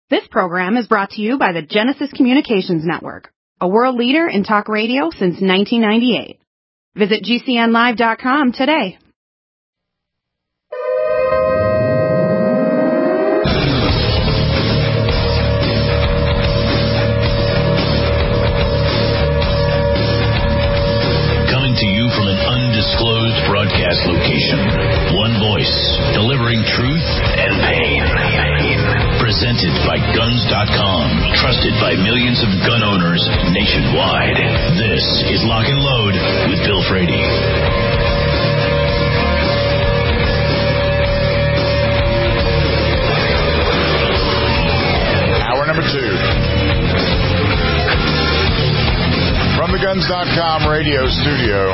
This program is brought to you by the Genesis Communications Network, a world leader in talk radio since 1998. Visit GCNlive.com today. Coming to you from an undisclosed broadcast location. One voice, delivering truth and pain. Presented by Guns.com, trusted by millions of gun owners nationwide. This is Lock and Load with Bill Frady. Hour number 2. From the Guns.com radio studio,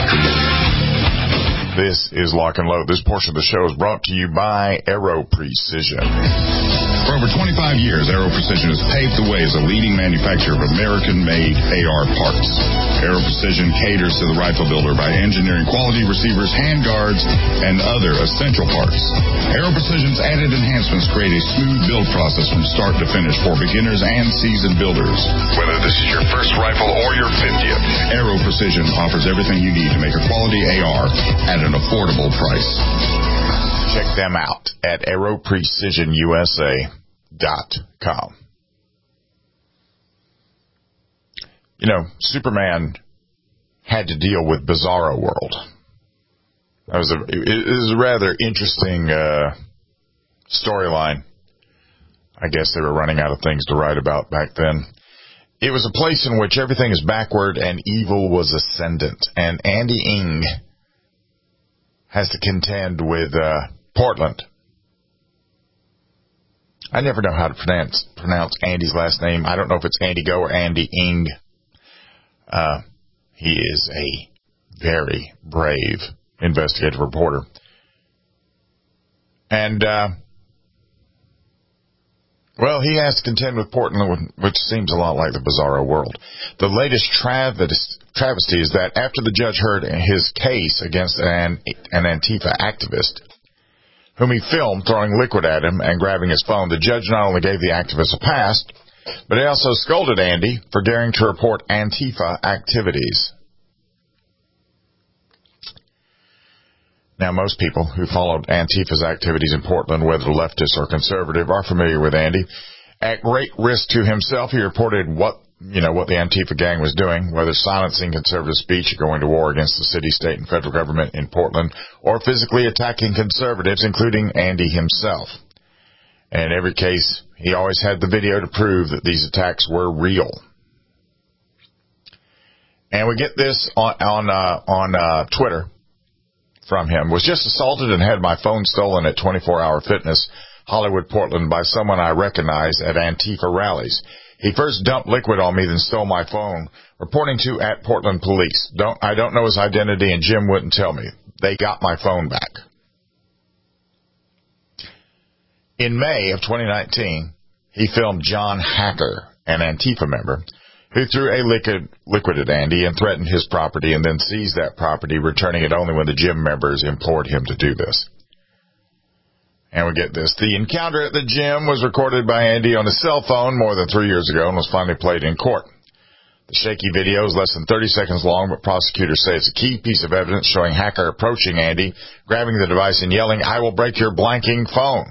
this is Lock and Load. This portion of the show is brought to you by Aero Precision. For over 25 years, Aero Precision has paved the way as a leading manufacturer of American-made AR parts. Aero Precision caters to the rifle builder by engineering quality receivers, handguards, and other essential parts. Aero Precision's added enhancements create a smooth build process from start to finish for beginners and seasoned builders. Whether this is your first rifle or your 50th, Aero Precision offers everything you need to make a quality AR at an affordable price. Check them out at aeroprecisionusa.com. You know, Superman had to deal with Bizarro World. It was a rather interesting storyline. I guess they were running out of things to write about back then. It was a place in which everything is backward and evil was ascendant. And Andy Ng has to contend with Portland. I never know how to pronounce Andy's last name. I don't know if it's Andy Go or Andy Ng. He is a very brave investigative reporter. And, well, he has to contend with Portland, which seems a lot like the Bizarro World. The latest travesty is that after the judge heard his case against an Antifa activist, whom he filmed throwing liquid at him and grabbing his phone, the judge not only gave the activist a pass, but he also scolded Andy for daring to report Antifa activities. Now, most people who followed Antifa's activities in Portland, whether leftist or conservative, are familiar with Andy. At great risk to himself, he reported what the Antifa gang was doing, whether silencing conservative speech or going to war against the city, state, and federal government in Portland, or physically attacking conservatives, including Andy himself. And in every case, he always had the video to prove that these attacks were real. And we get this on Twitter from him. Was just assaulted and had my phone stolen at 24 Hour Fitness, Hollywood, Portland, by someone I recognize at Antifa rallies. He first dumped liquid on me, then stole my phone, reporting to at Portland Police. I don't know his identity, and Jim wouldn't tell me. They got my phone back. In May of 2019, he filmed John Hacker, an Antifa member, who threw a liquid at Andy and threatened his property and then seized that property, returning it only when the gym members implored him to do this. And we get this. The encounter at the gym was recorded by Andy on his cell phone more than 3 years ago and was finally played in court. The shaky video is less than 30 seconds long, but prosecutors say it's a key piece of evidence showing Hacker approaching Andy, grabbing the device and yelling, "I will break your blanking phone."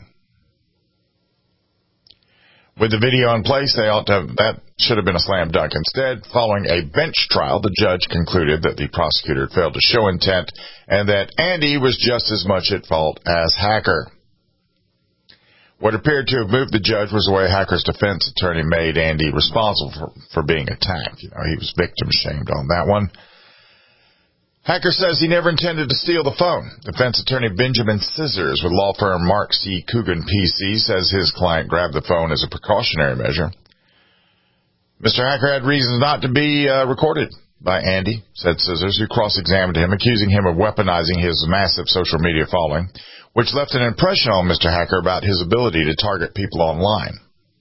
With the video in place, that should have been a slam dunk. Instead, following a bench trial, the judge concluded that the prosecutor failed to show intent and that Andy was just as much at fault as Hacker. What appeared to have moved the judge was the way Hacker's defense attorney made Andy responsible for being attacked. He was victim shamed on that one. Hacker says he never intended to steal the phone. Defense attorney Benjamin Scissors with law firm Mark C. Coogan PC says his client grabbed the phone as a precautionary measure. Mr. Hacker had reasons not to be recorded by Andy, said Scissors, who cross-examined him, accusing him of weaponizing his massive social media following, which left an impression on Mr. Hacker about his ability to target people online.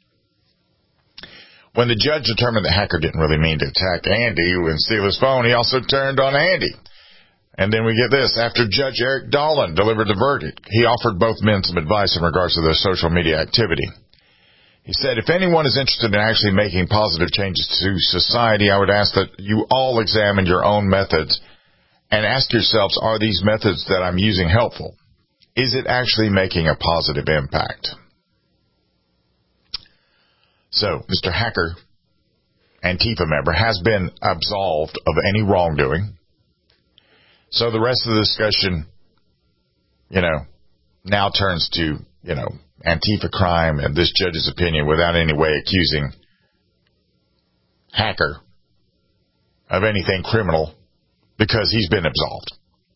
When the judge determined that Hacker didn't really mean to attack Andy and steal his phone, he also turned on Andy. And then we get this. After Judge Eric Dolan delivered the verdict, he offered both men some advice in regards to their social media activity. He said, if anyone is interested in actually making positive changes to society, I would ask that you all examine your own methods and ask yourselves, are these methods that I'm using helpful? Is it actually making a positive impact? So, Mr. Hacker, Antifa member, has been absolved of any wrongdoing. So the rest of the discussion, now turns to, Antifa crime and this judge's opinion without any way accusing Hacker of anything criminal because he's been absolved.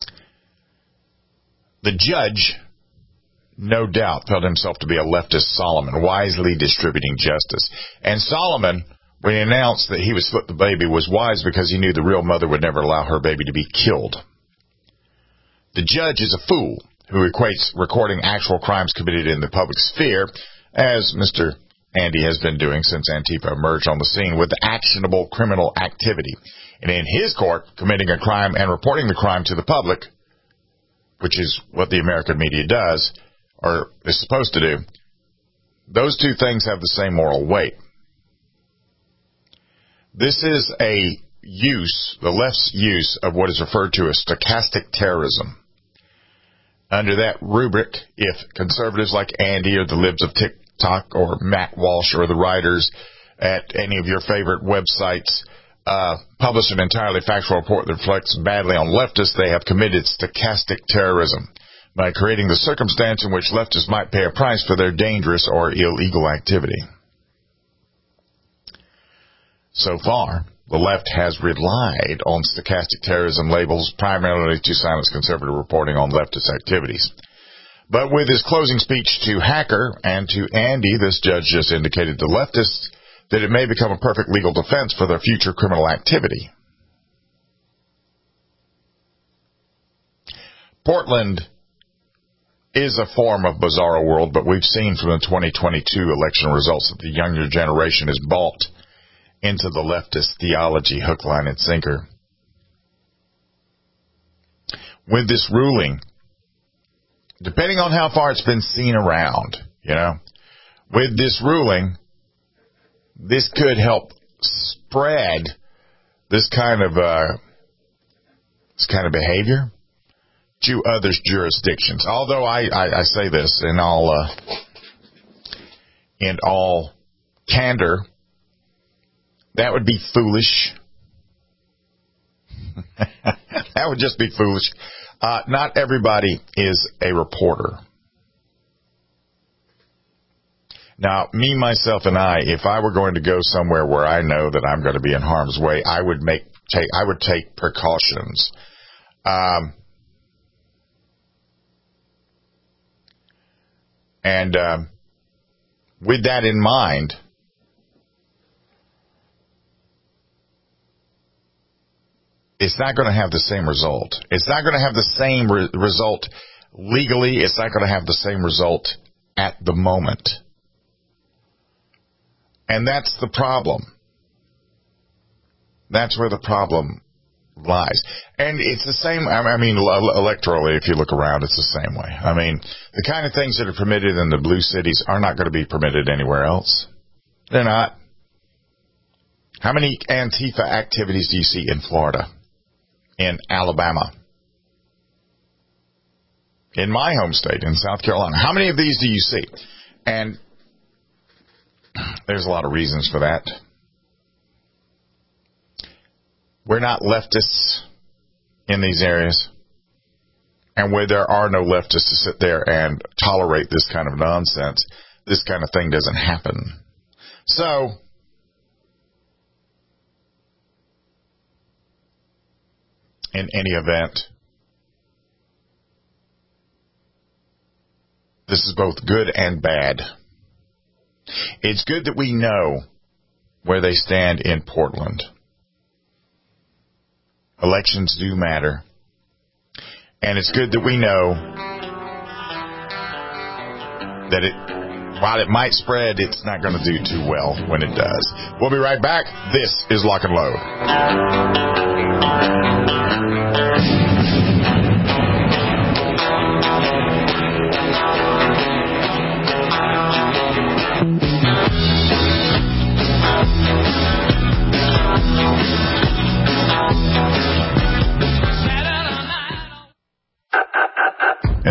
The judge, no doubt, felt himself to be a leftist Solomon, wisely distributing justice. And Solomon, when he announced that he would slip the baby, was wise because he knew the real mother would never allow her baby to be killed. The judge is a fool who equates recording actual crimes committed in the public sphere, as Mr. Andy has been doing since Antifa emerged on the scene, with actionable criminal activity. And in his court, committing a crime and reporting the crime to the public, which is what the American media does, or is supposed to do, those two things have the same moral weight. This is the left's use of what is referred to as stochastic terrorism. Under that rubric, if conservatives like Andy or the libs of TikTok or Matt Walsh or the writers at any of your favorite websites publish an entirely factual report that reflects badly on leftists, they have committed stochastic terrorism by creating the circumstance in which leftists might pay a price for their dangerous or illegal activity. So far, the left has relied on stochastic terrorism labels primarily to silence conservative reporting on leftist activities. But with his closing speech to Hacker and to Andy, this judge just indicated to leftists that it may become a perfect legal defense for their future criminal activity. Portland is a form of bizarro world, but we've seen from the 2022 election results that the younger generation is bought into the leftist theology, hook, line, and sinker. With this ruling, depending on how far it's been seen around, with this ruling, this could help spread this kind of behavior to other jurisdictions. Although I say this in all candor, that would be foolish. That would just be foolish. Not everybody is a reporter. Now, me, myself, and I, if I were going to go somewhere where I know that I'm going to be in harm's way, I would take precautions. With that in mind, it's not going to have the same result. It's not going to have the same result legally. It's not going to have the same result at the moment. And that's the problem. That's where the problem lies. And it's the same, electorally, if you look around, it's the same way. The kind of things that are permitted in the blue cities are not going to be permitted anywhere else. They're not. How many Antifa activities do you see in Florida? In Alabama? In my home state, in South Carolina? How many of these do you see? And there's a lot of reasons for that. We're not leftists in these areas. And where there are no leftists to sit there and tolerate this kind of nonsense, this kind of thing doesn't happen. So, in any event, this is both good and bad. It's good that we know where they stand in Portland. Elections do matter. And it's good that we know that while it might spread, it's not going to do too well when it does. We'll be right back. This is Lock and Load.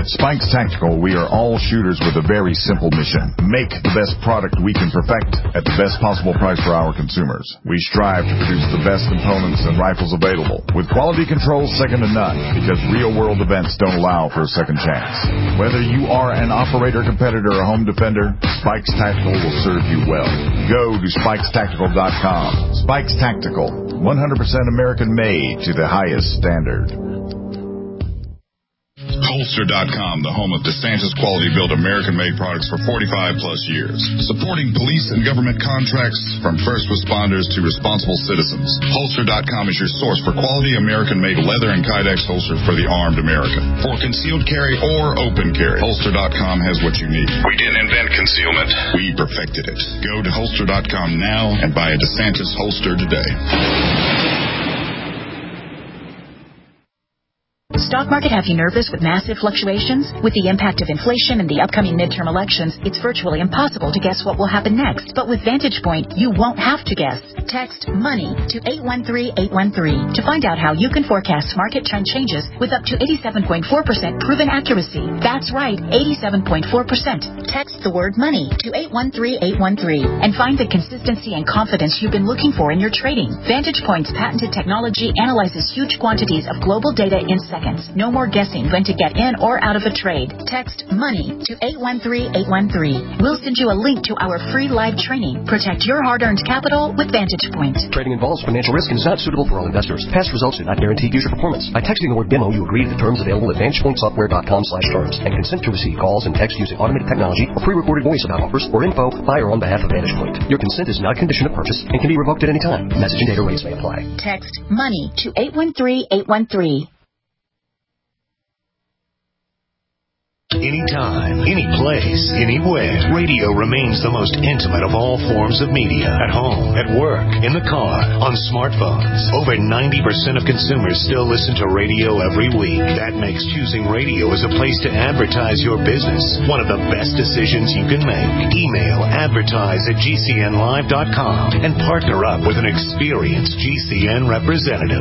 At Spikes Tactical, we are all shooters with a very simple mission. Make the best product we can perfect at the best possible price for our consumers. We strive to produce the best components and rifles available, with quality control second to none, because real-world events don't allow for a second chance. Whether you are an operator, competitor, or home defender, Spikes Tactical will serve you well. Go to SpikesTactical.com. Spikes Tactical, 100% American-made to the highest standard. Holster.com, the home of DeSantis quality-built American-made products for 45-plus years. Supporting police and government contracts from first responders to responsible citizens. Holster.com is your source for quality American-made leather and Kydex holsters for the armed American. For concealed carry or open carry, Holster.com has what you need. We didn't invent concealment. We perfected it. Go to Holster.com now and buy a DeSantis holster today. Stock market have you nervous with massive fluctuations? With the impact of inflation and the upcoming midterm elections, it's virtually impossible to guess what will happen next. But with Vantage Point, you won't have to guess. Text MONEY to 813-813 to find out how you can forecast market trend changes with up to 87.4% proven accuracy. That's right, 87.4%. Text the word MONEY to 813-813 and find the consistency and confidence you've been looking for in your trading. Vantage Point's patented technology analyzes huge quantities of global data in seconds. No more guessing when to get in or out of a trade. Text MONEY to 813-813. We'll send you a link to our free live training. Protect your hard-earned capital with Vantage Point. Trading involves financial risk and is not suitable for all investors. Past results do not guarantee future performance. By texting the word demo, you agree to the terms available at VantagePointSoftware.com/terms and consent to receive calls and text using automated technology or pre-recorded voice about offers or info by or on behalf of Vantage Point. Your consent is not a condition of purchase and can be revoked at any time. Message and data rates may apply. Text MONEY to 813-813. Anytime, any place, anywhere. Radio remains the most intimate of all forms of media. At home, at work, in the car, on smartphones. Over 90% of consumers still listen to radio every week. That makes choosing radio as a place to advertise your business one of the best decisions you can make. Email advertise@gcnlive.com and partner up with an experienced GCN representative.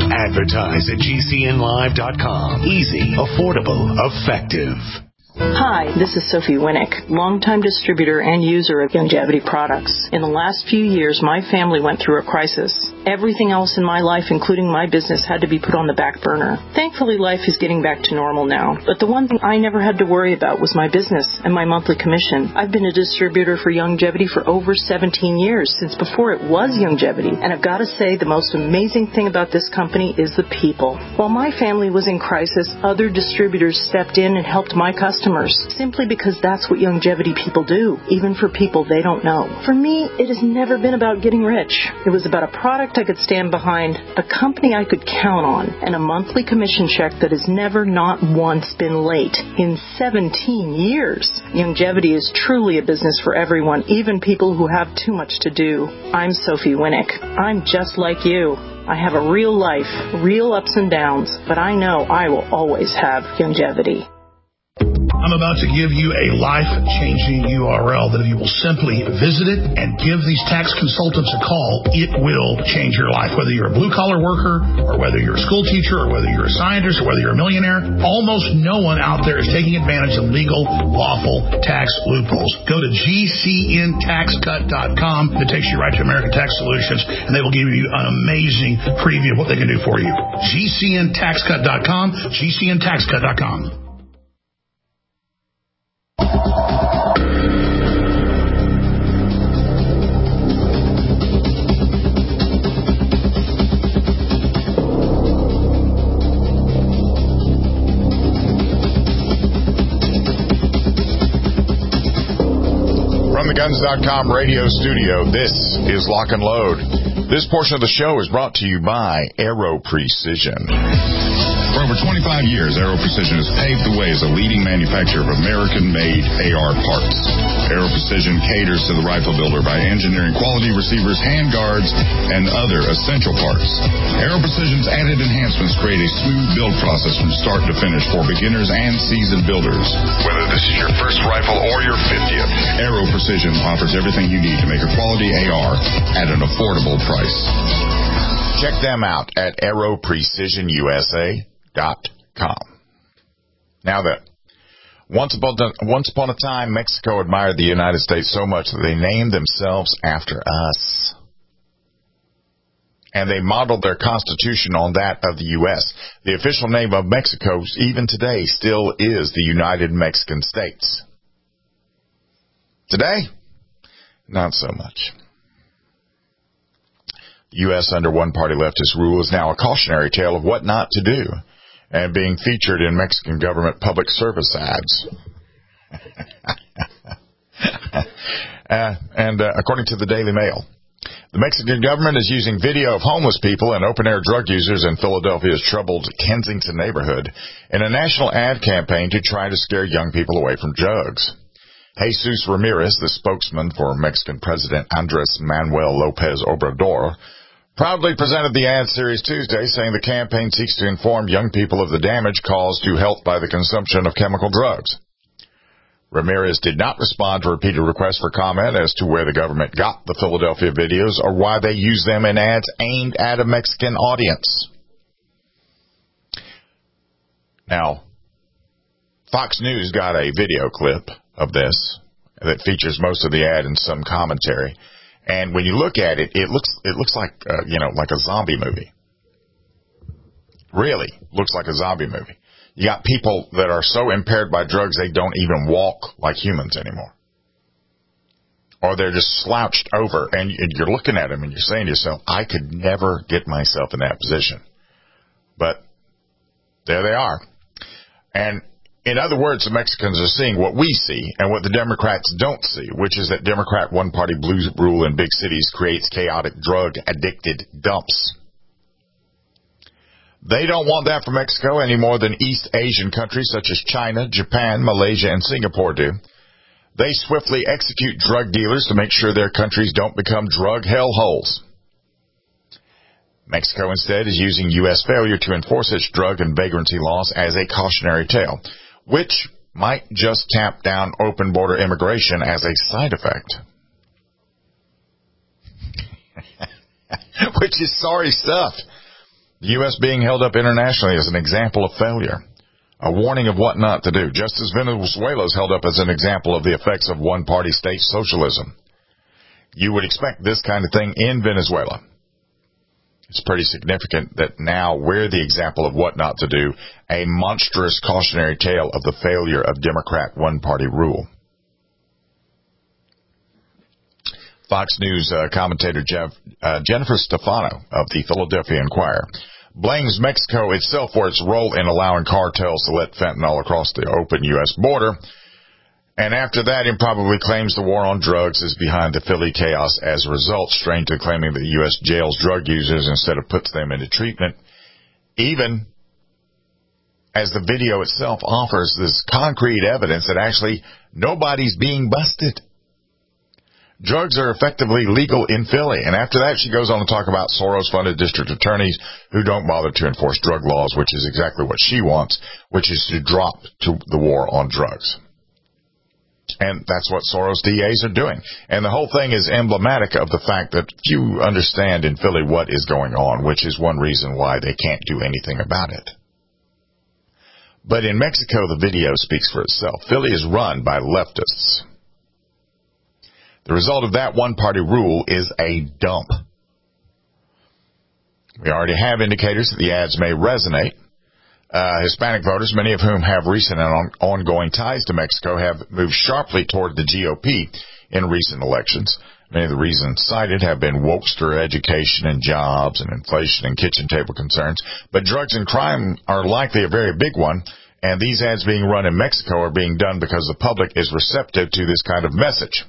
Advertise@gcnlive.com. Easy, affordable, effective. Hi, this is Sophie Winnick, longtime distributor and user of Youngevity products. In the last few years, my family went through a crisis. Everything else in my life, including my business, had to be put on the back burner. Thankfully, life is getting back to normal now. But the one thing I never had to worry about was my business and my monthly commission. I've been a distributor for Youngevity for over 17 years, since before it was Youngevity. And I've got to say, the most amazing thing about this company is the people. While my family was in crisis, other distributors stepped in and helped my customers, simply because that's what Youngevity people do, even for people they don't know. For me, it has never been about getting rich. It was about a product I could stand behind, a company I could count on, and a monthly commission check that has never not once been late in 17 years. Youngevity is truly a business for everyone, even people who have too much to do. I'm Sophie Winnick. I'm just like you. I have a real life, real ups and downs, but I know I will always have Youngevity. I'm about to give you a life-changing URL that if you will simply visit it and give these tax consultants a call, it will change your life. Whether you're a blue-collar worker or whether you're a school teacher or whether you're a scientist or whether you're a millionaire, almost no one out there is taking advantage of legal, lawful tax loopholes. Go to GCNTaxCut.com. It takes you right to American Tax Solutions, and they will give you an amazing preview of what they can do for you. GCNTaxCut.com, GCNTaxCut.com. From the Guns.com radio studio, this is Lock and Load. This portion of the show is brought to you by Aero Precision. For over 25 years, Aero Precision has paved the way as a leading manufacturer of American-made AR parts. Aero Precision caters to the rifle builder by engineering quality receivers, handguards, and other essential parts. Aero Precision's added enhancements create a smooth build process from start to finish for beginners and seasoned builders. Whether this is your first rifle or your 50th, Aero Precision offers everything you need to make a quality AR at an affordable price. Check them out at AeroPrecisionUSA.com. Now then, Once upon a time, Mexico admired the United States so much that they named themselves after us. And they modeled their constitution on that of the U.S. The official name of Mexico, even today, still is the United Mexican States. Today, not so much. The U.S. under one-party leftist rule is now a cautionary tale of what not to do, and being featured in Mexican government public service ads. According to the Daily Mail, the Mexican government is using video of homeless people and open-air drug users in Philadelphia's troubled Kensington neighborhood in a national ad campaign to try to scare young people away from drugs. Jesus Ramirez, the spokesman for Mexican President Andres Manuel Lopez Obrador, proudly presented the ad series Tuesday, saying the campaign seeks to inform young people of the damage caused to health by the consumption of chemical drugs. Ramirez did not respond to repeated requests for comment as to where the government got the Philadelphia videos or why they use them in ads aimed at a Mexican audience. Now, Fox News got a video clip of this that features most of the ad and some commentary. And when you look at it, it looks like, like a zombie movie. Really looks like a zombie movie. You got people that are so impaired by drugs they don't even walk like humans anymore. Or they're just slouched over, and you're looking at them and you're saying to yourself, I could never get myself in that position. But there they are. And in other words, the Mexicans are seeing what we see and what the Democrats don't see, which is that Democrat one-party blue rule in big cities creates chaotic drug-addicted dumps. They don't want that for Mexico any more than East Asian countries such as China, Japan, Malaysia, and Singapore do. They swiftly execute drug dealers to make sure their countries don't become drug hellholes. Mexico instead is using U.S. failure to enforce its drug and vagrancy laws as a cautionary tale, which might just tamp down open border immigration as a side effect. Which is sorry stuff. The U.S. being held up internationally as an example of failure, a warning of what not to do, just as Venezuela is held up as an example of the effects of one-party state socialism. You would expect this kind of thing in Venezuela. It's pretty significant that now we're the example of what not to do, a monstrous cautionary tale of the failure of Democrat one-party rule. Fox News commentator Jennifer Stefano of the Philadelphia Inquirer blames Mexico itself for its role in allowing cartels to let fentanyl across the open U.S. border, and after that improbably claims the war on drugs is behind the Philly chaos as a result, strangely claiming that the U.S. jails drug users instead of puts them into treatment, even as the video itself offers this concrete evidence that actually nobody's being busted. Drugs are effectively legal in Philly. And after that, she goes on to talk about Soros-funded district attorneys who don't bother to enforce drug laws, which is exactly what she wants, which is to drop to the war on drugs. And that's what Soros DAs are doing. And the whole thing is emblematic of the fact that few understand in Philly what is going on, which is one reason why they can't do anything about it. But in Mexico, the video speaks for itself. Philly is run by leftists. The result of that one-party rule is a dump. We already have indicators that the ads may resonate. Hispanic voters, many of whom have recent and ongoing ties to Mexico, have moved sharply toward the GOP in recent elections. Many of the reasons cited have been wokester education and jobs and inflation and kitchen table concerns. But drugs and crime are likely a very big one, and these ads being run in Mexico are being done because the public is receptive to this kind of message.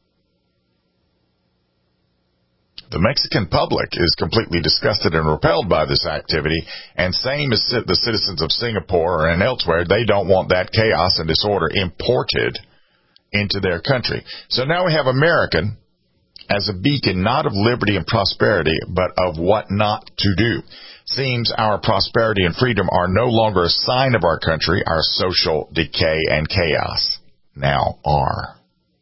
The Mexican public is completely disgusted and repelled by this activity, and same as the citizens of Singapore and elsewhere, they don't want that chaos and disorder imported into their country. So now we have American as a beacon not of liberty and prosperity, but of what not to do. Seems our prosperity and freedom are no longer a sign of our country. Our social decay and chaos now are.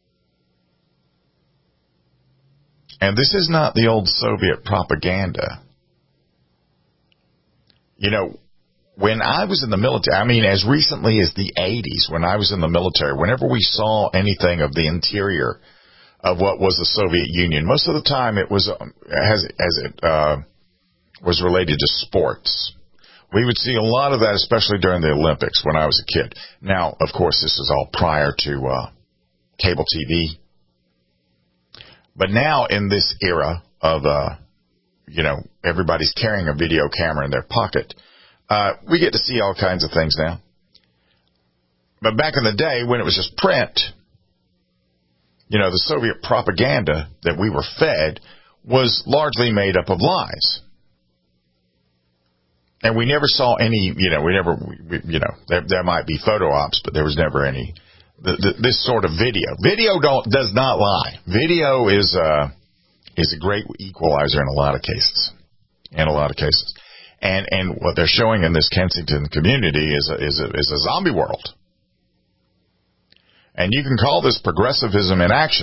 And this is not the old Soviet propaganda. You know, when I was in the military, I mean, as recently as the 80s, when I was in the military, whenever we saw anything of the interior of what was the Soviet Union, most of the time it was, was related to sports. We would see a lot of that, especially during the Olympics when I was a kid. Now, of course, this is all prior to cable TV. But now in this era of, everybody's carrying a video camera in their pocket, we get to see all kinds of things now. But back in the day when it was just print, the Soviet propaganda that we were fed was largely made up of lies. And we never saw any, there might be photo ops, but there was never any, this sort of video. Video does not lie. Video is a great equalizer in a lot of cases. And what they're showing in this Kensington community is a zombie world. And you can call this progressivism in action.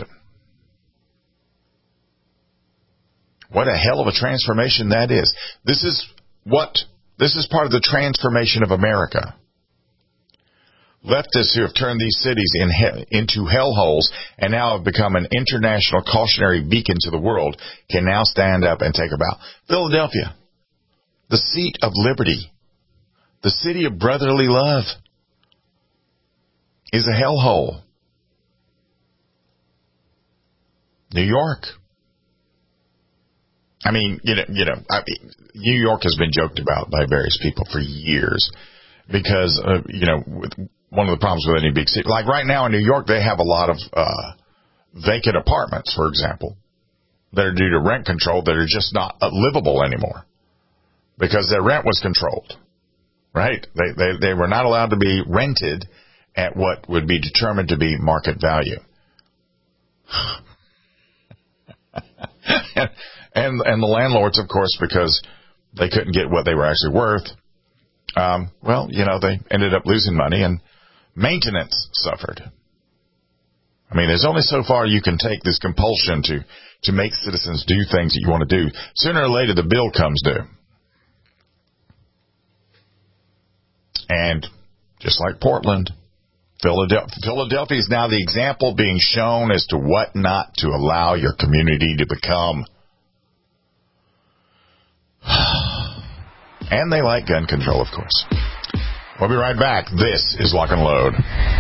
What a hell of a transformation that is. This is part of the transformation of America. Leftists who have turned these cities into hellholes and now have become an international cautionary beacon to the world can now stand up and take a bow. Philadelphia, the seat of liberty, the city of brotherly love, is a hellhole. New York. I mean, New York has been joked about by various people for years because, one of the problems with any big city, like right now in New York, they have a lot of vacant apartments, for example, that are due to rent control that are just not livable anymore because their rent was controlled, right? They were not allowed to be rented at what would be determined to be market value. And the landlords, of course, because they couldn't get what they were actually worth, they ended up losing money and maintenance suffered. I mean, there's only so far you can take this compulsion to make citizens do things that you want to do. Sooner or later, the bill comes due. And just like Portland, Philadelphia is now the example being shown as to what not to allow your community to become. And they like gun control, of course. We'll be right back. This is Lock and Load.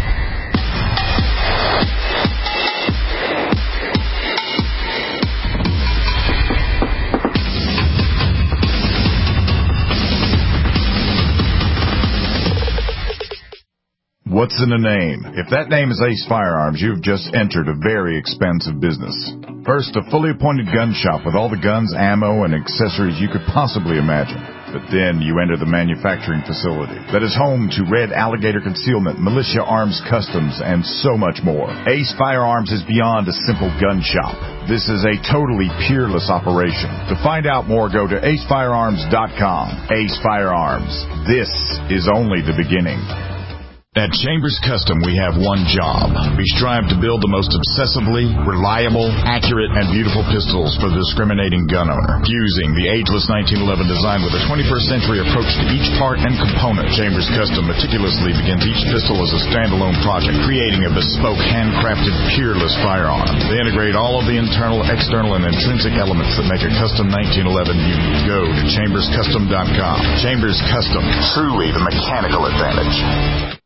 What's in a name? If that name is Ace Firearms, you've just entered a very expensive business. First, a fully appointed gun shop with all the guns, ammo, and accessories you could possibly imagine. But then you enter the manufacturing facility that is home to Red Alligator Concealment, Militia Arms Customs, and so much more. Ace Firearms is beyond a simple gun shop. This is a totally peerless operation. To find out more, go to acefirearms.com. Ace Firearms. This is only the beginning. At Chambers Custom, we have one job. We strive to build the most obsessively, reliable, accurate, and beautiful pistols for the discriminating gun owner. Fusing the ageless 1911 design with a 21st century approach to each part and component, Chambers Custom meticulously begins each pistol as a standalone project, creating a bespoke, handcrafted, peerless firearm. They integrate all of the internal, external, and intrinsic elements that make a custom 1911 unique. Go to chamberscustom.com. Chambers Custom, truly the mechanical advantage.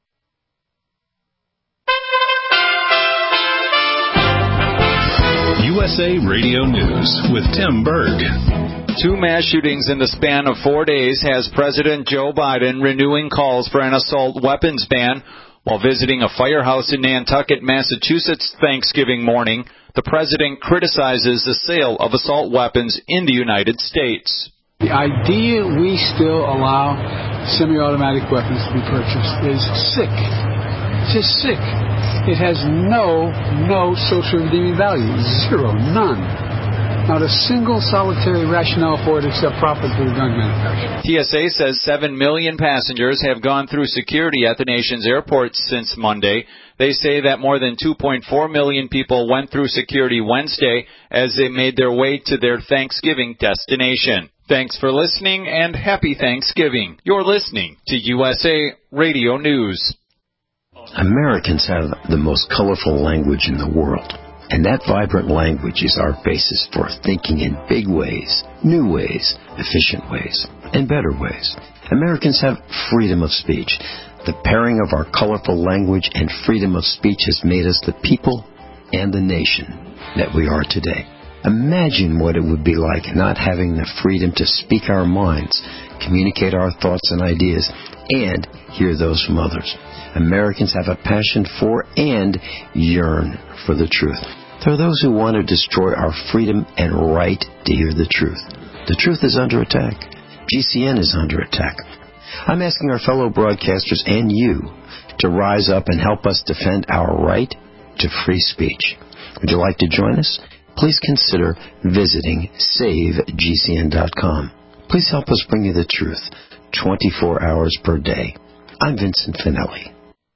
USA Radio News with Tim Berg. 2 mass shootings in the span of 4 days has President Joe Biden renewing calls for an assault weapons ban. While visiting a firehouse in Nantucket, Massachusetts Thanksgiving morning, the president criticizes the sale of assault weapons in the United States. The idea we still allow semi-automatic weapons to be purchased is sick. It's just sick. It has no social redeeming value. Zero. None. Not a single solitary rationale for it except profit for the gun manufacturer. TSA says 7 million passengers have gone through security at the nation's airports since Monday. They say that more than 2.4 million people went through security Wednesday as they made their way to their Thanksgiving destination. Thanks for listening, and happy Thanksgiving. You're listening to USA Radio News. Americans have the most colorful language in the world, and that vibrant language is our basis for thinking in big ways, new ways, efficient ways, and better ways. Americans have freedom of speech. The pairing of our colorful language and freedom of speech has made us the people and the nation that we are today. Imagine what it would be like not having the freedom to speak our minds, communicate our thoughts and ideas, and hear those from others. Americans have a passion for and yearn for the truth. There are those who want to destroy our freedom and right to hear the truth. The truth is under attack. GCN is under attack. I'm asking our fellow broadcasters and you to rise up and help us defend our right to free speech. Would you like to join us? Please consider visiting SaveGCN.com. Please help us bring you the truth 24 hours per day. I'm Vincent Finelli.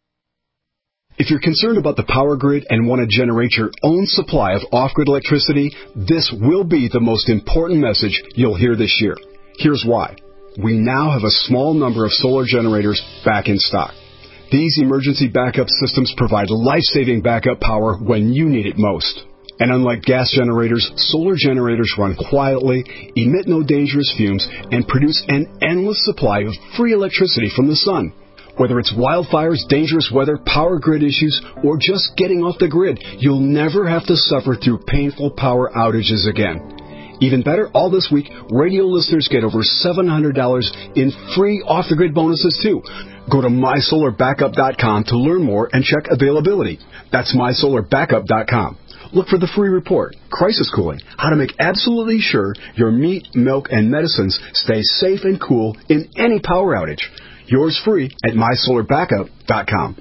If you're concerned about the power grid and want to generate your own supply of off-grid electricity, this will be the most important message you'll hear this year. Here's why. We now have a small number of solar generators back in stock. These emergency backup systems provide life-saving backup power when you need it most. And unlike gas generators, solar generators run quietly, emit no dangerous fumes, and produce an endless supply of free electricity from the sun. Whether it's wildfires, dangerous weather, power grid issues, or just getting off the grid, you'll never have to suffer through painful power outages again. Even better, all this week, radio listeners get over $700 in free off-the-grid bonuses, too. Go to MySolarBackup.com to learn more and check availability. That's MySolarBackup.com. Look for the free report, Crisis Cooling, how to make absolutely sure your meat, milk, and medicines stay safe and cool in any power outage. Yours free at MySolarBackup.com.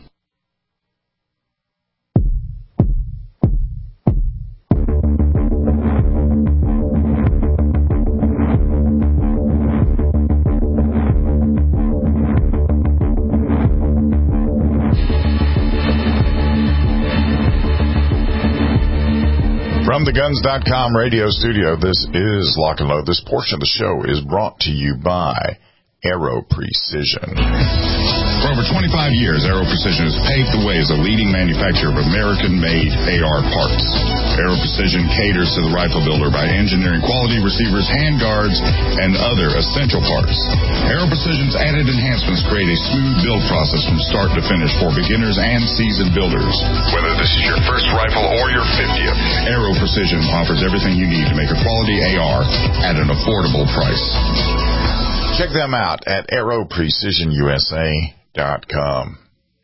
From the Guns.com radio studio, this is Lock and Load. This portion of the show is brought to you by Aero Precision. For over 25 years, Aero Precision has paved the way as a leading manufacturer of American-made AR parts. Aero Precision caters to the rifle builder by engineering quality receivers, handguards, and other essential parts. Aero Precision's added enhancements create a smooth build process from start to finish for beginners and seasoned builders. Whether this is your first rifle or your 50th, Aero Precision offers everything you need to make a quality AR at an affordable price. Check them out at AeroPrecisionUSA.com.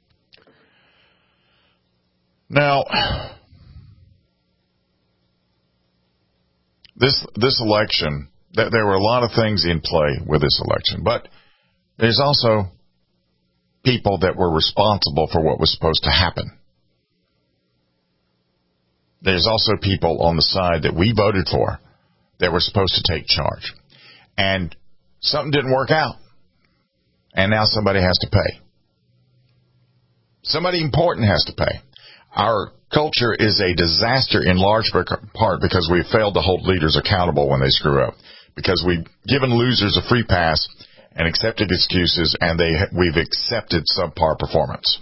Now, this election, there were a lot of things in play with this election, but there's also people that were responsible for what was supposed to happen. There's also people on the side that we voted for that were supposed to take charge. And something didn't work out. And now somebody has to pay. Somebody important has to pay. Our culture is a disaster in large part because we've failed to hold leaders accountable when they screw up. Because we've given losers a free pass and accepted excuses, and we've accepted subpar performance.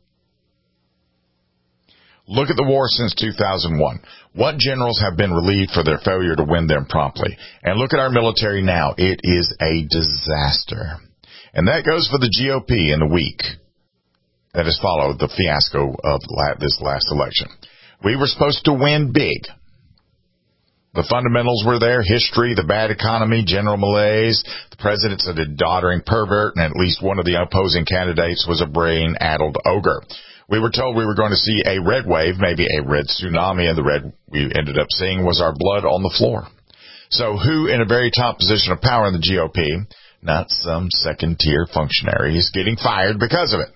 Look at the war since 2001. What generals have been relieved for their failure to win them promptly? And look at our military now. It is a disaster. And that goes for the GOP in the week that has followed the fiasco of this last election. We were supposed to win big. The fundamentals were there, history, the bad economy, general malaise. The president's a doddering pervert, and at least one of the opposing candidates was a brain-addled ogre. We were told we were going to see a red wave, maybe a red tsunami, and the red we ended up seeing was our blood on the floor. So who in a very top position of power in the GOP, not some second-tier functionary, is getting fired because of it?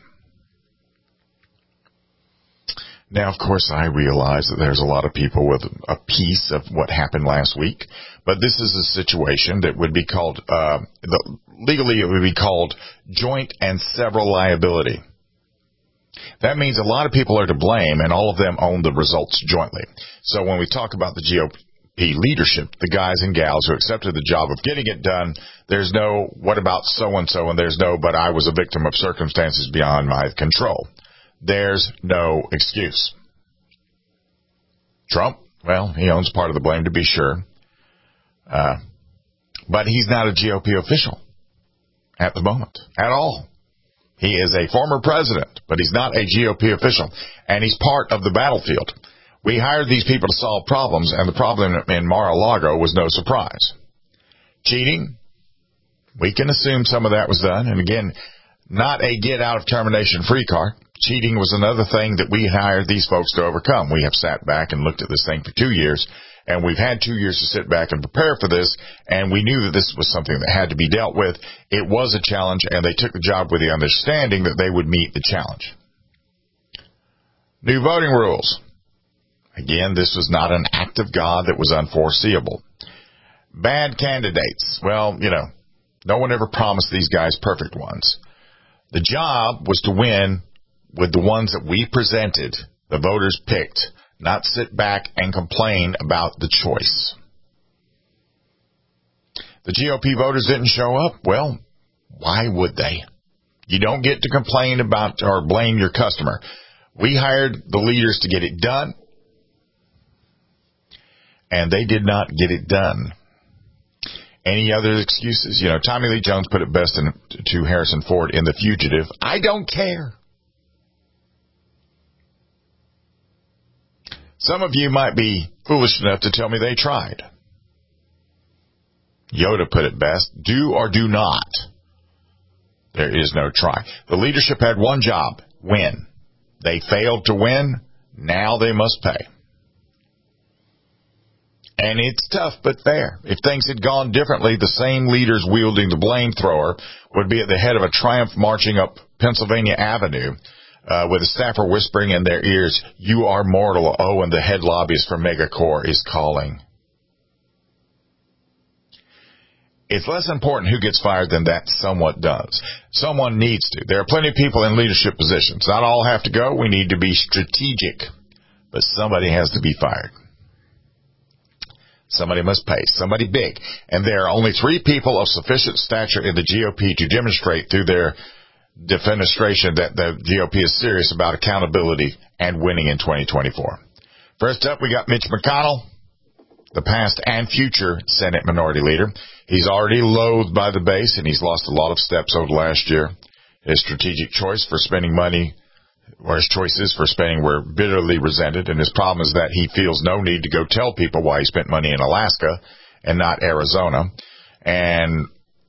Now, of course, I realize that there's a lot of people with a piece of what happened last week, but this is a situation that would be called, legally it would be called joint and several liability. That means a lot of people are to blame, and all of them own the results jointly. So when we talk about the GOP leadership, the guys and gals who accepted the job of getting it done. There's no, what about so-and-so, and there's no, but I was a victim of circumstances beyond my control. There's no excuse. Trump, well, he owns part of the blame, to be sure. But he's not a GOP official at the moment at all. He is a former president, but he's not a GOP official, and he's part of the battlefield. We hired these people to solve problems, and the problem in Mar-a-Lago was no surprise. Cheating, we can assume some of that was done, and again, not a get-out-of-termination free card. Cheating was another thing that we hired these folks to overcome. We have sat back and looked at this thing for 2 years, and we've had 2 years to sit back and prepare for this, and we knew that this was something that had to be dealt with. It was a challenge, and they took the job with the understanding that they would meet the challenge. New voting rules. Again, this was not an act of God that was unforeseeable. Bad candidates. Well, no one ever promised these guys perfect ones. The job was to win with the ones that we presented, the voters picked, not sit back and complain about the choice. The GOP voters didn't show up. Well, why would they? You don't get to complain about or blame your customer. We hired the leaders to get it done, and they did not get it done. Any other excuses? Tommy Lee Jones put it best to Harrison Ford in The Fugitive. I don't care. Some of you might be foolish enough to tell me they tried. Yoda put it best. Do or do not. There is no try. The leadership had one job, win. They failed to win. Now they must pay. And it's tough but fair. If things had gone differently, the same leaders wielding the blame thrower would be at the head of a triumph marching up Pennsylvania Avenue with a staffer whispering in their ears, "You are mortal. Oh, and the head lobbyist for Megacorp is calling." It's less important who gets fired than that somewhat does. Someone needs to. There are plenty of people in leadership positions. Not all have to go. We need to be strategic. But somebody has to be fired. Somebody must pay. Somebody big. And there are only 3 people of sufficient stature in the GOP to demonstrate through their defenestration that the GOP is serious about accountability and winning in 2024. First up, we got Mitch McConnell, the past and future Senate Minority Leader. He's already loathed by the base, and he's lost a lot of steps over the last year. His strategic choice for spending money, or his choices for spending, were bitterly resented, and his problem is that he feels no need to go tell people why he spent money in Alaska and not Arizona. And,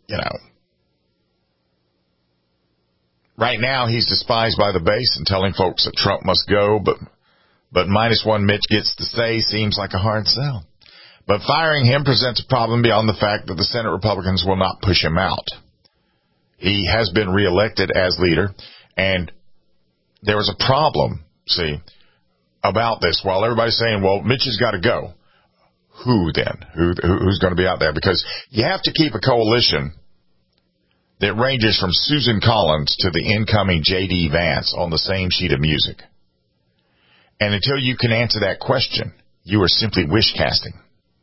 right now he's despised by the base and telling folks that Trump must go, but -1 Mitch gets to stay seems like a hard sell. But firing him presents a problem beyond the fact that the Senate Republicans will not push him out. He has been reelected as leader, and there was a problem, about this. While everybody's saying, well, Mitch has got to go, who then? Who's going to be out there? Because you have to keep a coalition that ranges from Susan Collins to the incoming J.D. Vance on the same sheet of music. And until you can answer that question, you are simply wish casting.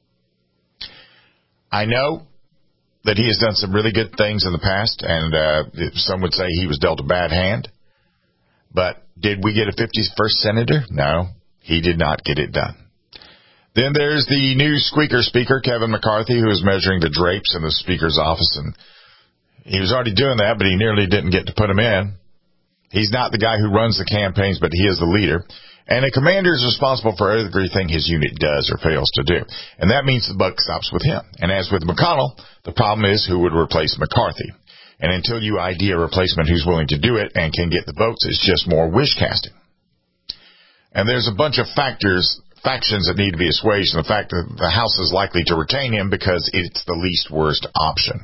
I know that he has done some really good things in the past, and some would say he was dealt a bad hand. But did we get a 51st senator? No, he did not get it done. Then there's the new squeaker speaker, Kevin McCarthy, who is measuring the drapes in the speaker's office. And he was already doing that, but he nearly didn't get to put them in. He's not the guy who runs the campaigns, but he is the leader. And a commander is responsible for everything his unit does or fails to do. And that means the buck stops with him. And as with McConnell, the problem is who would replace McCarthy. And until you ID a replacement who's willing to do it and can get the votes, it's just more wish casting. And there's a bunch of factions that need to be assuaged, and the fact that the House is likely to retain him because it's the least worst option.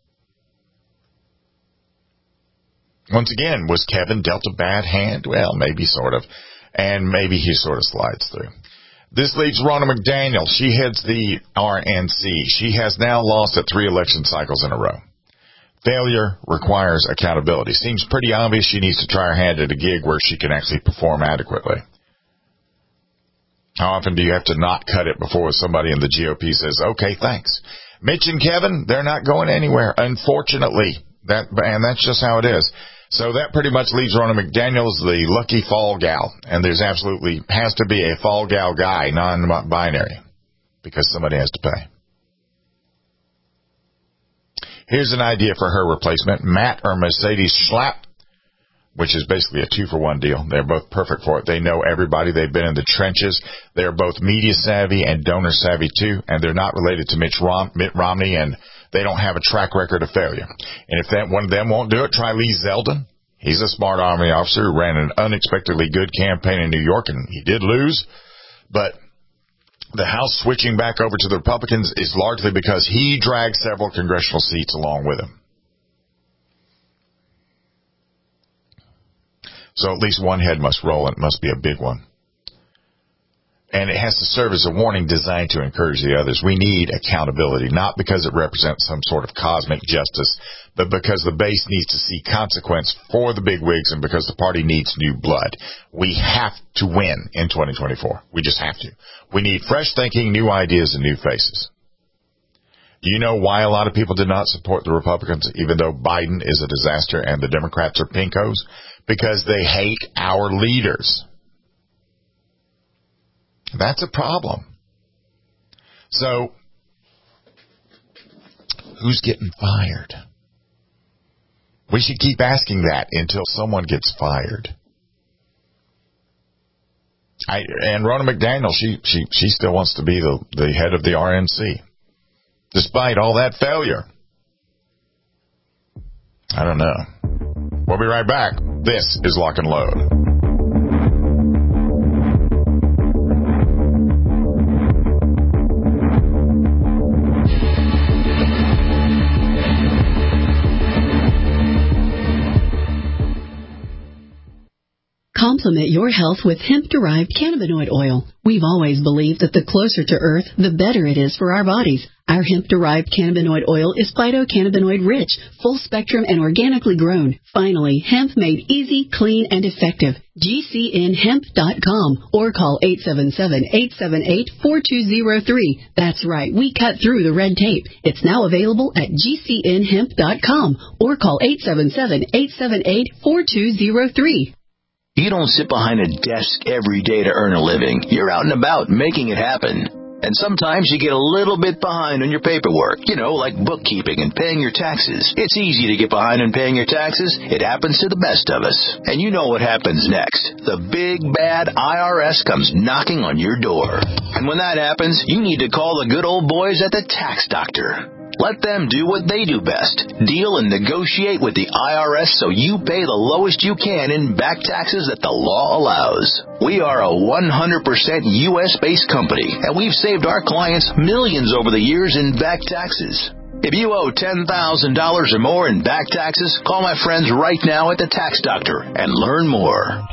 Once again, was Kevin dealt a bad hand? Well, maybe sort of. And maybe he sort of slides through. This leaves Ronna McDaniel. She heads the RNC. She has now lost at 3 election cycles in a row. Failure requires accountability. Seems pretty obvious she needs to try her hand at a gig where she can actually perform adequately. How often do you have to not cut it before somebody in the GOP says, okay, thanks? Mitch and Kevin, they're not going anywhere, unfortunately. And that's just how it is. So that pretty much leaves Ronna McDaniel as the lucky fall gal. And there's absolutely has to be a fall gal guy, non-binary, because somebody has to pay. Here's an idea for her replacement, Matt or Mercedes Schlapp, which is basically a 2-for-1 deal. They're both perfect for it. They know everybody. They've been in the trenches. They're both media savvy and donor savvy too, and they're not related to Mitt Romney, and they don't have a track record of failure. And if that one of them won't do it, try Lee Zeldin. He's a smart Army officer who ran an unexpectedly good campaign in New York, and he did lose, but the House switching back over to the Republicans is largely because he dragged several congressional seats along with him. So at least one head must roll, and it must be a big one. And it has to serve as a warning designed to encourage the others. We need accountability, not because it represents some sort of cosmic justice, but because the base needs to see consequence for the bigwigs and because the party needs new blood. We have to win in 2024. We just have to. We need fresh thinking, new ideas, and new faces. Do you know why a lot of people did not support the Republicans, even though Biden is a disaster and the Democrats are pinkos? Because they hate our leaders. That's a problem. So, who's getting fired? We should keep asking that until someone gets fired. And Ronna McDaniel, she still wants to be the head of the RNC, despite all that failure. I don't know. We'll be right back. This is Lock and Load. Complement your health with hemp-derived cannabinoid oil. We've always believed that the closer to Earth, the better it is for our bodies. Our hemp-derived cannabinoid oil is phytocannabinoid-rich, full-spectrum, and organically grown. Finally, hemp made easy, clean, and effective. GCNhemp.com or call 877-878-4203. That's right, we cut through the red tape. It's now available at GCNhemp.com or call 877-878-4203. You don't sit behind a desk every day to earn a living. You're out and about making it happen. And sometimes you get a little bit behind on your paperwork, like bookkeeping and paying your taxes. It's easy to get behind on paying your taxes. It happens to the best of us. And you know what happens next. The big, bad IRS comes knocking on your door. And when that happens, you need to call the good old boys at the Tax Doctor. Let them do what they do best. Deal and negotiate with the IRS so you pay the lowest you can in back taxes that the law allows. We are a 100% U.S.-based company, and we've saved our clients millions over the years in back taxes. If you owe $10,000 or more in back taxes, call my friends right now at the Tax Doctor and learn more.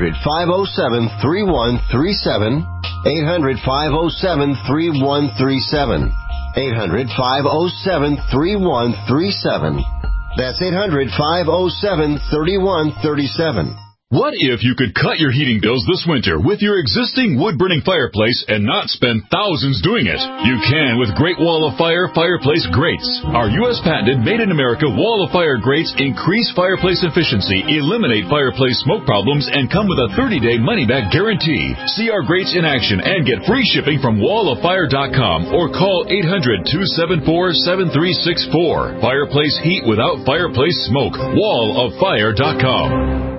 800-507-3137. 800-507-3137. 800-507-3137. That's 800-507-3137. What if you could cut your heating bills this winter with your existing wood-burning fireplace and not spend thousands doing it? You can with Great Wall of Fire Fireplace Grates. Our U.S. patented made-in-America Wall of Fire grates increase fireplace efficiency, eliminate fireplace smoke problems, and come with a 30-day money-back guarantee. See our grates in action and get free shipping from walloffire.com or call 800-274-7364. Fireplace heat without fireplace smoke. walloffire.com.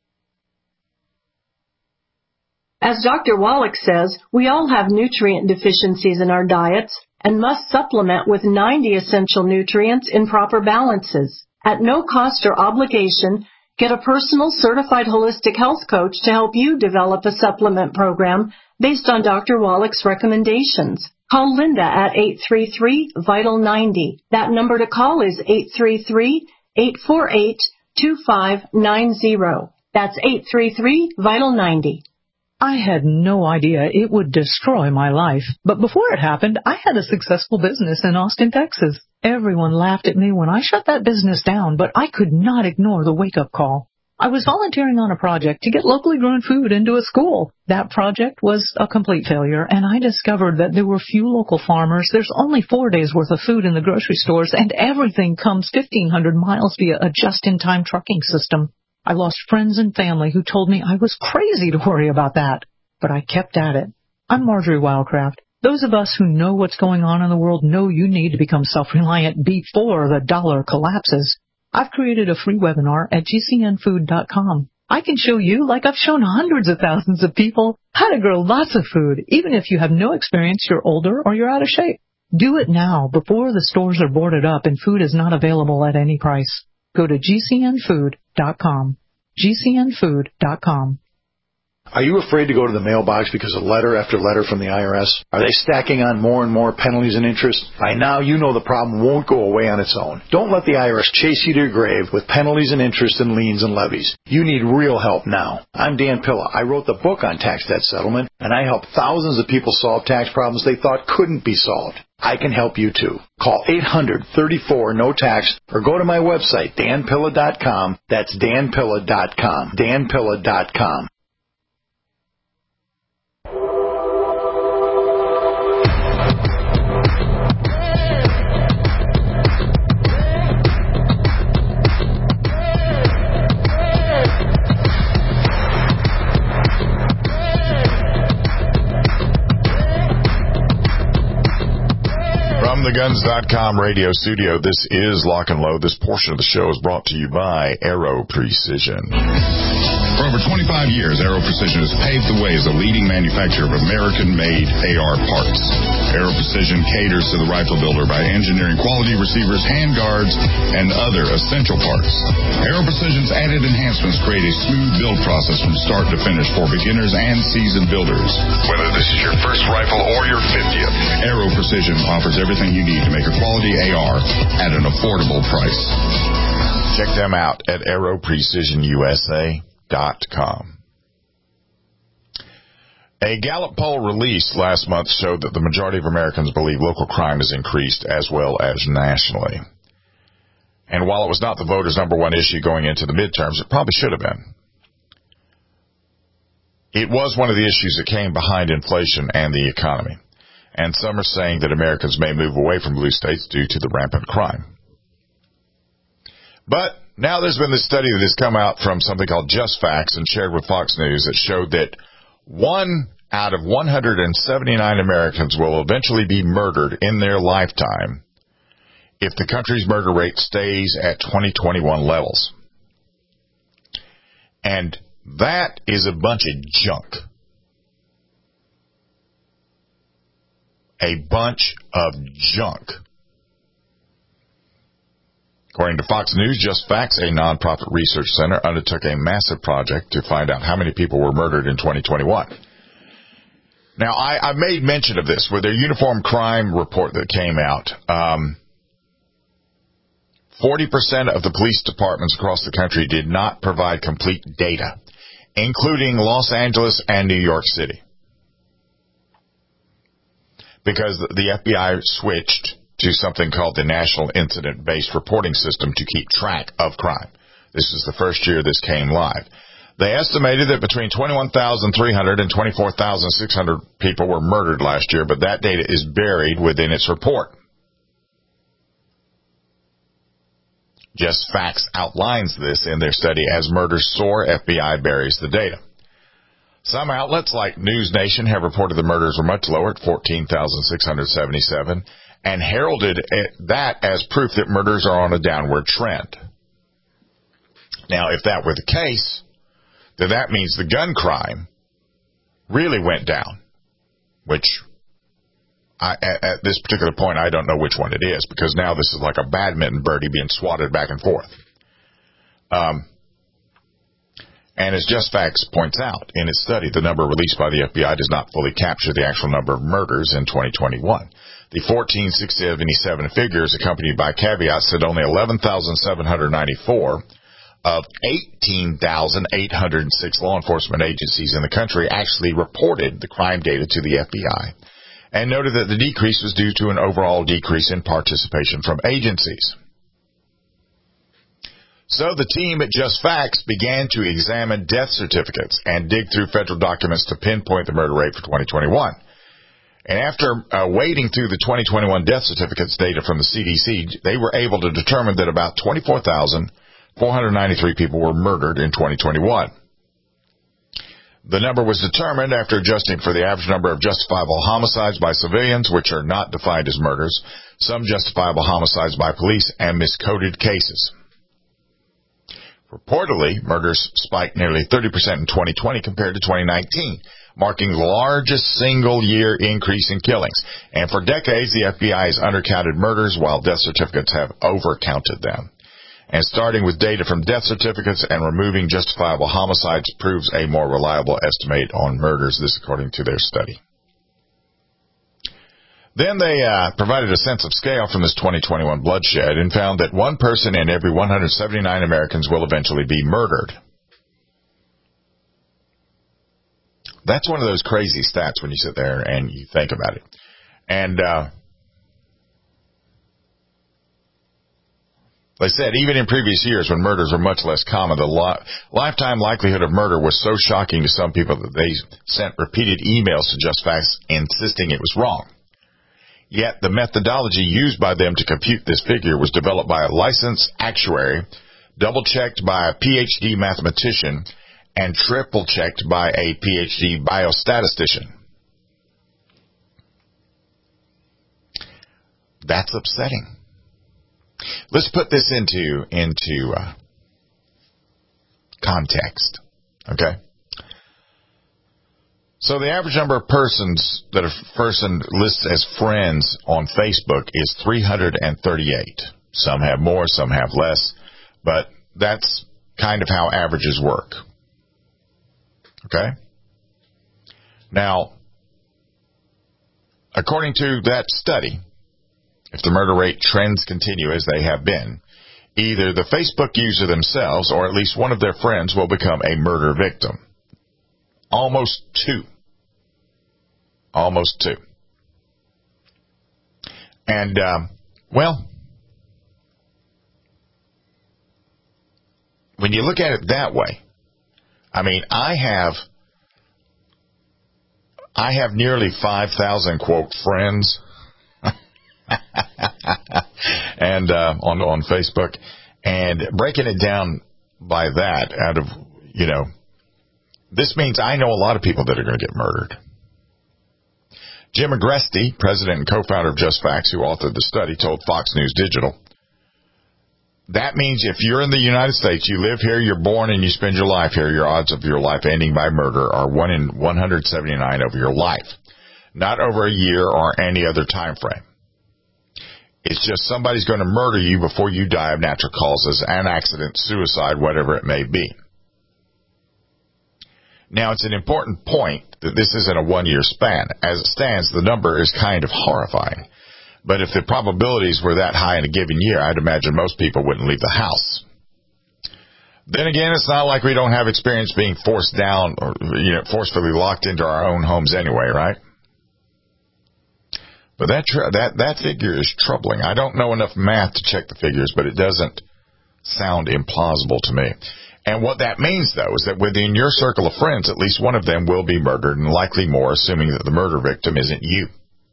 As Dr. Wallach says, we all have nutrient deficiencies in our diets and must supplement with 90 essential nutrients in proper balances. At no cost or obligation, get a personal certified holistic health coach to help you develop a supplement program based on Dr. Wallach's recommendations. Call Linda at 833-VITAL-90. That number to call is 833-848-2590. That's 833-VITAL-90. I had no idea it would destroy my life. But before it happened, I had a successful business in Austin, Texas. Everyone laughed at me when I shut that business down, but I could not ignore the wake-up call. I was volunteering on a project to get locally grown food into a school. That project was a complete failure, and I discovered that there were few local farmers. There's only 4 days' worth of food in the grocery stores, and everything comes 1,500 miles via a just-in-time trucking system. I lost friends and family who told me I was crazy to worry about that, but I kept at it. I'm Marjorie Wildcraft. Those of us who know what's going on in the world know you need to become self-reliant before the dollar collapses. I've created a free webinar at gcnfood.com. I can show you, like I've shown hundreds of thousands of people, how to grow lots of food, even if you have no experience, you're older, or you're out of shape. Do it now, before the stores are boarded up and food is not available at any price. Go to gcnfood.com. gcnfood.com. Are you afraid to go to the mailbox because of letter after letter from the IRS? Are they stacking on more and more penalties and interest? By now, you know the problem won't go away on its own. Don't let the IRS chase you to your grave with penalties and interest and liens and levies. You need real help now. I'm Dan Pilla. I wrote the book on tax debt settlement, and I help thousands of people solve tax problems they thought couldn't be solved. I can help you too. Call 800-34-NO-TAX or go to my website, danpilla.com. That's danpilla.com. danpilla.com. From the Guns.com radio studio, this is Lock and Load. This portion of the show is brought to you by Aero Precision. For over 25 years, Aero Precision has paved the way as a leading manufacturer of American-made AR parts. Aero Precision caters to the rifle builder by engineering quality receivers, handguards, and other essential parts. Aero Precision's added enhancements create a smooth build process from start to finish for beginners and seasoned builders. Whether this is your first rifle or your 50th, Aero Precision offers everything you need to make a quality AR at an affordable price. Check them out at aeroprecisionusa.com. A Gallup poll released last month showed that the majority of Americans believe local crime has increased as well as nationally. And while it was not the voters' number one issue going into the midterms, it probably should have been. It was one of the issues that came behind inflation and the economy. And some are saying that Americans may move away from blue states due to the rampant crime. But now there's been this study that has come out from something called Just Facts and shared with Fox News that showed that 1 out of 179 Americans will eventually be murdered in their lifetime if the country's murder rate stays at 2021 levels. And that is a bunch of junk. A bunch of junk. According to Fox News, Just Facts, a nonprofit research center, undertook a massive project to find out how many people were murdered in 2021. Now, I made mention of this with their uniform crime report that came out. 40% of the police departments across the country did not provide complete data, including Los Angeles and New York City, because the FBI switched to something called the National Incident-Based Reporting System to keep track of crime. This is the first year this came live. They estimated that between 21,300 and 24,600 people were murdered last year, but that data is buried within its report. Just Facts outlines this in their study as murders soar, FBI buries the data. Some outlets like News Nation have reported the murders were much lower at 14,677 and heralded that as proof that murders are on a downward trend. Now, if that were the case, then that means the gun crime really went down, which at this particular point, I don't know which one it is, because now this is like a badminton birdie being swatted back and forth. And as Just Facts points out in its study, the number released by the FBI does not fully capture the actual number of murders in 2021. The 14,677 figures accompanied by caveats said only 11,794 of 18,806 law enforcement agencies in the country actually reported the crime data to the FBI, and noted that the decrease was due to an overall decrease in participation from agencies. So the team at Just Facts began to examine death certificates and dig through federal documents to pinpoint the murder rate for 2021. And after wading through the 2021 death certificates data from the CDC, they were able to determine that about 24,493 people were murdered in 2021. The number was determined after adjusting for the average number of justifiable homicides by civilians, which are not defined as murders, some justifiable homicides by police, and miscoded cases. Reportedly, murders spiked nearly 30% in 2020 compared to 2019, marking the largest single-year increase in killings. And for decades, the FBI has undercounted murders while death certificates have overcounted them. And starting with data from death certificates and removing justifiable homicides proves a more reliable estimate on murders, this according to their study. Then they provided a sense of scale from this 2021 bloodshed and found that one person in every 179 Americans will eventually be murdered. That's one of those crazy stats when you sit there and you think about it. And they said even in previous years when murders were much less common, the lifetime likelihood of murder was so shocking to some people that they sent repeated emails to Just Facts insisting it was wrong. Yet the methodology used by them to compute this figure was developed by a licensed actuary, double-checked by a PhD mathematician, and triple-checked by a PhD biostatistician. That's upsetting. Let's put this into context, okay? So the average number of persons that a person lists as friends on Facebook is 338. Some have more, some have less, but that's kind of how averages work. Okay? Now, according to that study, if the murder rate trends continue as they have been, either the Facebook user themselves or at least one of their friends will become a murder victim. Almost two. And, when you look at it that way, I mean, I have nearly 5,000, quote, friends and on Facebook, and breaking it down by that out of, this means I know a lot of people that are going to get murdered. Jim Agresti, president and co-founder of Just Facts, who authored the study, told Fox News Digital, that means if you're in the United States, you live here, you're born, and you spend your life here, your odds of your life ending by murder are 1 in 179 over your life, not over a year or any other time frame. It's just somebody's going to murder you before you die of natural causes, an accident, suicide, whatever it may be. Now, it's an important point that this isn't a one-year span. As it stands, the number is kind of horrifying. But if the probabilities were that high in a given year, I'd imagine most people wouldn't leave the house. Then again, it's not like we don't have experience being forced down or, forcefully locked into our own homes anyway, right? But that figure is troubling. I don't know enough math to check the figures, but it doesn't sound implausible to me. And what that means, though, is that within your circle of friends, at least one of them will be murdered, and likely more, assuming that the murder victim isn't you.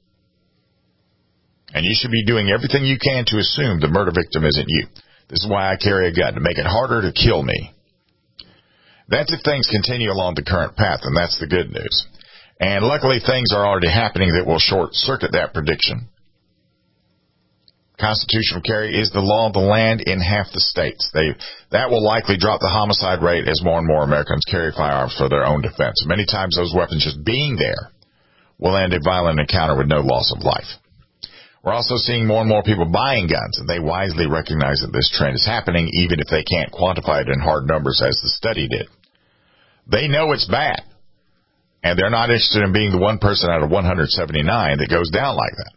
And you should be doing everything you can to assume the murder victim isn't you. This is why I carry a gun, to make it harder to kill me. That's if things continue along the current path, and that's the good news. And luckily, things are already happening that will short-circuit that prediction. Constitutional carry is the law of the land in half the states. That will likely drop the homicide rate as more and more Americans carry firearms for their own defense. Many times those weapons just being there will end a violent encounter with no loss of life. We're also seeing more and more people buying guns, and they wisely recognize that this trend is happening even if they can't quantify it in hard numbers as the study did. They know it's bad, and they're not interested in being the one person out of 179 that goes down like that.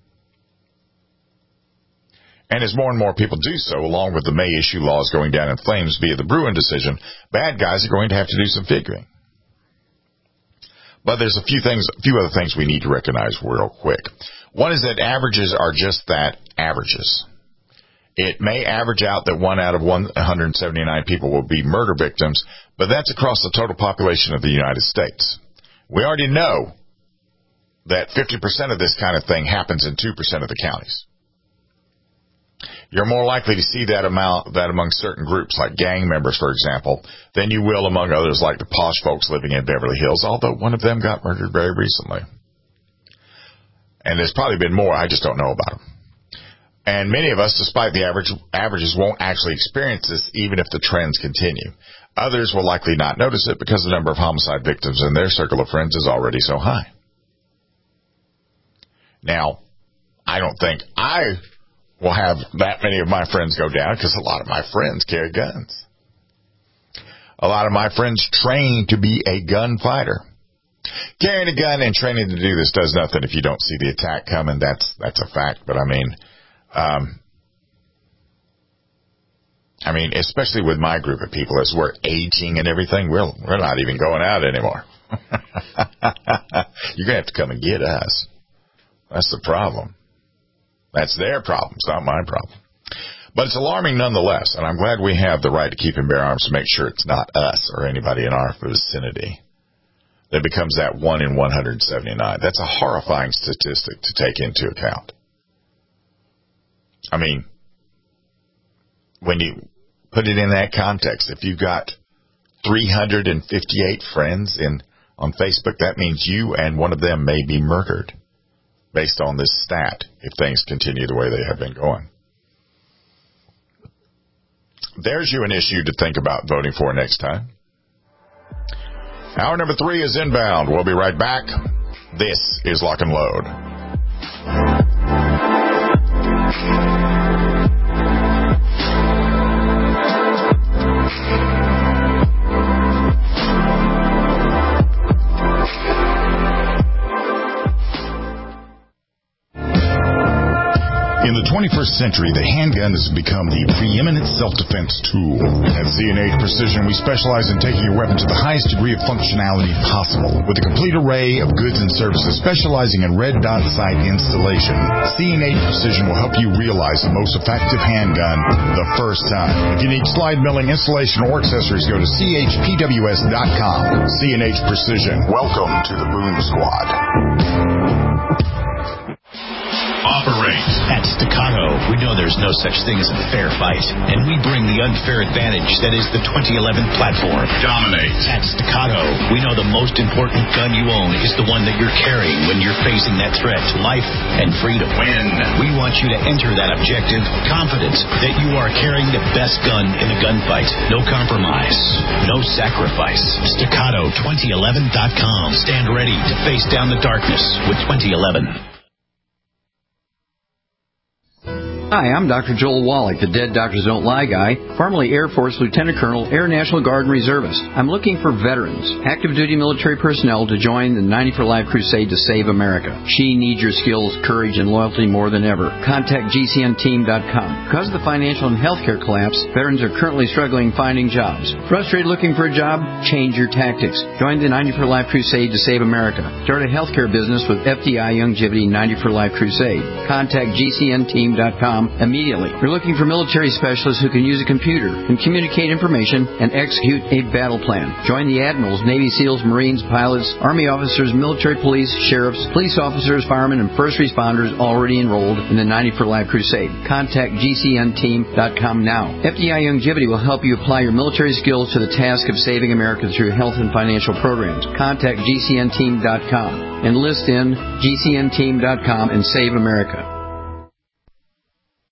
And as more and more people do so, along with the May issue laws going down in flames via the Bruen decision, bad guys are going to have to do some figuring. But there's a few other things we need to recognize real quick. One is that averages are just that, averages. It may average out that 1 out of 179 people will be murder victims, but that's across the total population of the United States. We already know that 50% of this kind of thing happens in 2% of the counties. You're more likely to see that among certain groups, like gang members, for example, than you will among others like the posh folks living in Beverly Hills, although one of them got murdered very recently. And there's probably been more, I just don't know about them. And many of us, despite the averages, won't actually experience this even if the trends continue. Others will likely not notice it because the number of homicide victims in their circle of friends is already so high. Now, I don't think I will have that many of my friends go down because a lot of my friends carry guns. A lot of my friends train to be a gunfighter. Carrying a gun and training to do this does nothing if you don't see the attack coming. That's a fact. But I mean, especially with my group of people, as we're aging and everything, we're not even going out anymore. You're going to have to come and get us. That's the problem. That's their problem. It's not my problem. But it's alarming nonetheless, and I'm glad we have the right to keep and bear arms to make sure it's not us or anybody in our vicinity that becomes that 1 in 179. That's a horrifying statistic to take into account. I mean, when you put it in that context, if you've got 358 friends on Facebook, that means you and one of them may be murdered based on this stat if things continue the way they have been going. There's you an issue to think about voting for next time. Hour number 3 is inbound. We'll be right back. This is Lock and Load. In the 21st century, the handgun has become the preeminent self-defense tool. At C&H Precision, we specialize in taking your weapon to the highest degree of functionality possible. With a complete array of goods and services specializing in red dot sight installation, C&H Precision will help you realize the most effective handgun the first time. If you need slide milling, installation, or accessories, go to chpws.com. C&H Precision. Welcome to the Boom Squad. Operates. At Staccato, we know there's no such thing as a fair fight, and we bring the unfair advantage that is the 2011 platform. Dominates. At Staccato, we know the most important gun you own is the one that you're carrying when you're facing that threat to life and freedom. Win. We want you to enter that objective confident that you are carrying the best gun in the gunfight. No compromise. No sacrifice. Staccato2011.com. Stand ready to face down the darkness with 2011. Hi, I'm Dr. Joel Wallach, the Dead Doctors Don't Lie guy, formerly Air Force Lieutenant Colonel, Air National Guard and Reservist. I'm looking for veterans, active duty military personnel to join the 90 for Life crusade to save America. She needs your skills, courage, and loyalty more than ever. Contact GCNteam.com. Because of the financial and healthcare collapse, veterans are currently struggling finding jobs. Frustrated looking for a job? Change your tactics. Join the 90 for Life crusade to save America. Start a healthcare business with FDI Youngevity 90 for Life crusade. Contact GCNteam.com immediately. We're looking for military specialists who can use a computer and communicate information and execute a battle plan. Join the admirals, Navy SEALs, Marines, pilots, Army officers, military police, sheriffs, police officers, firemen, and first responders already enrolled in the 90 for Life crusade. Contact GCNteam.com now. FDI Youngevity will help you apply your military skills to the task of saving America through health and financial programs. Contact GCNteam.com. Enlist in GCNteam.com and save America.